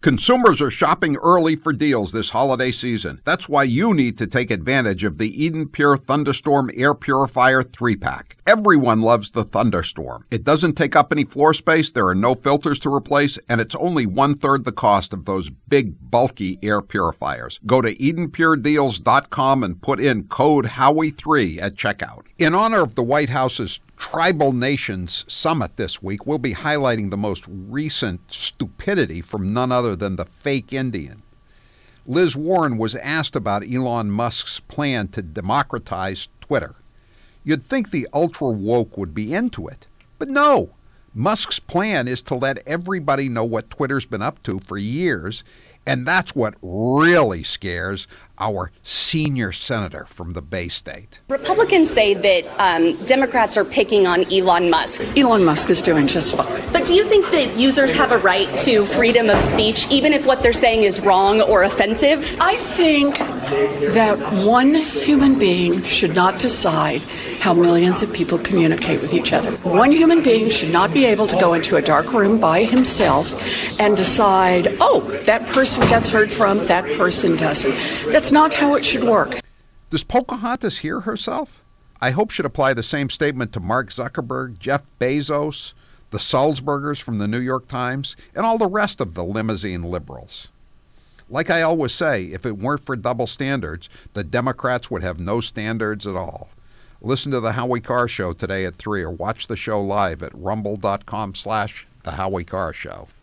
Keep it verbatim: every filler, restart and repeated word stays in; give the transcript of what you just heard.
Consumers are shopping early for deals this holiday season. That's why you need to take advantage of the Eden Pure Thunderstorm Air Purifier three pack. Everyone loves the Thunderstorm. It doesn't take up any floor space, there are no filters to replace, and it's only one-third the cost of those big, bulky air purifiers. Go to eden pure deals dot com and put in code Howie three at checkout. In honor of the White House's Tribal Nations Summit this week, we'll be highlighting the most recent stupidity from none other than the fake Indian. Liz Warren was asked about Elon Musk's plan to democratize Twitter. You'd think the ultra-woke would be into it, but no. Musk's plan is to let everybody know what Twitter's been up to for years, and that's what really scares our senior senator from the Bay State. Republicans say that um, Democrats are picking on Elon Musk. Elon Musk is doing just fine. But do you think that users have a right to freedom of speech, even if what they're saying is wrong or offensive? I think that one human being should not decide how millions of people communicate with each other. One human being should not be able to go into a dark room by himself and decide, oh, that person gets heard from, that person doesn't. That's not how it should work. Does Pocahontas hear herself? I hope she'd apply the same statement to Mark Zuckerberg, Jeff Bezos, the Sulzbergers from the New York Times, and all the rest of the limousine liberals. Like I always say, if it weren't for double standards, the Democrats would have no standards at all. Listen to The Howie Carr Show today at three or watch the show live at rumble dot com slash The Howie Carr Show.